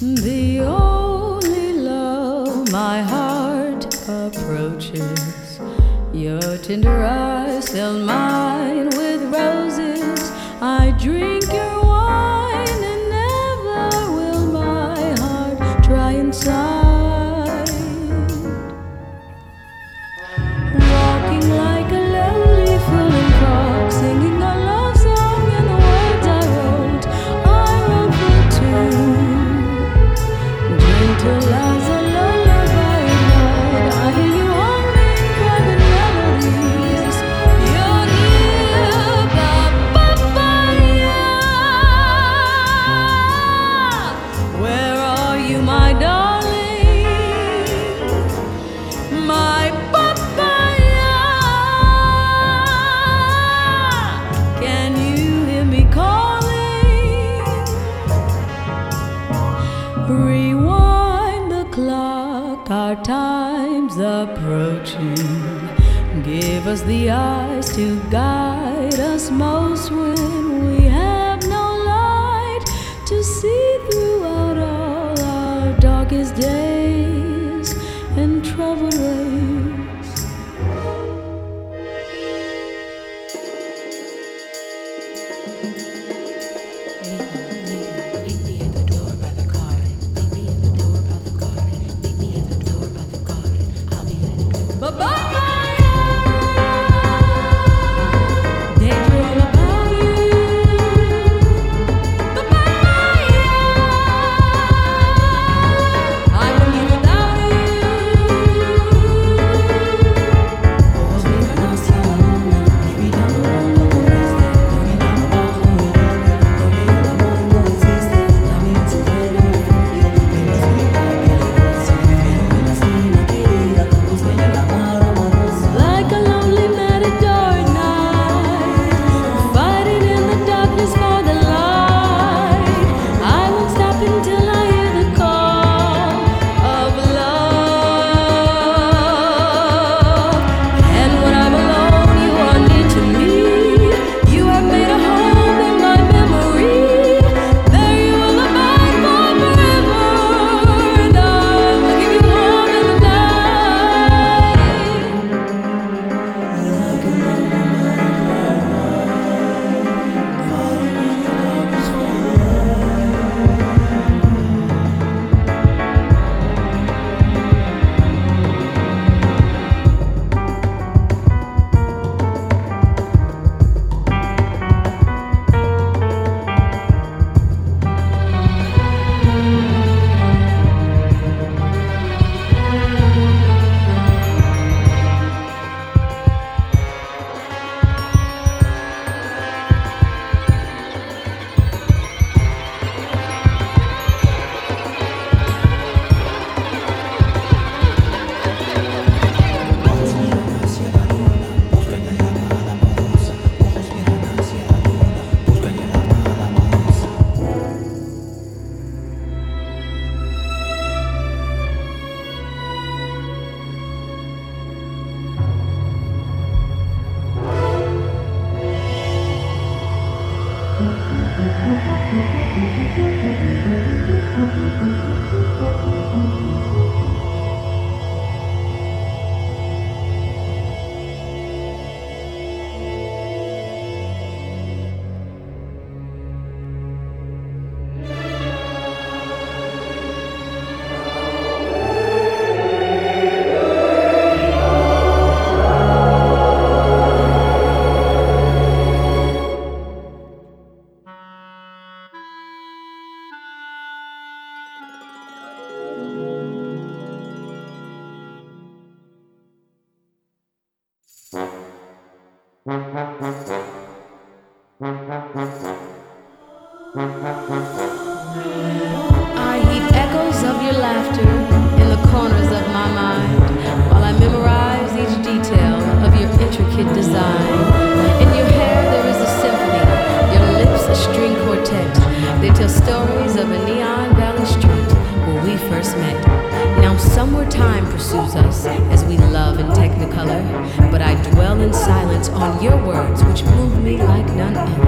The only love my heart approaches, your tender eyes fill mine with roses. I drink your wine and never will my heart dry inside. Walking like a lonely fool in park, singing a love song and the words I wrote for two. Gentle as a lullaby at night, I hear you humming private melodies. You're near, papaya. Where are you, my darling? My papaya. Can you hear me calling? Rewind the clock, our time's approaching. Give us the eyes to guide us most when we have no light to see throughout all our darkest days and troubled ways. Bye-bye. I hear echoes of your laughter in the corners of my mind, while I memorize each detail of your intricate design. In your hair there is a symphony, your lips a string quartet. They tell stories of a neon valley street where we first met. Now somewhere time pursues us as we love in technicolor, but I dwell in silence on your words which move me like none other.